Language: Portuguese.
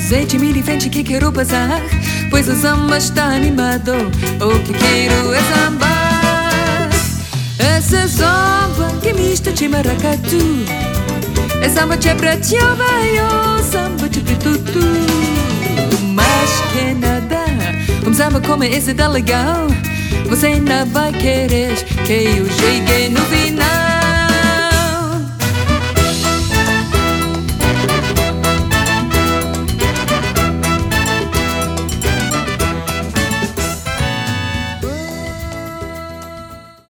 Gente, mire em frente que quero passar, pois o samba está animado. O que quero é sambar. Essa samba que mista de maracatu. É samba de pratinho, vai, oh, samba de tutu. Mas que nada, samba como esse tá legal. Você ainda vai querer que eu chegue no final.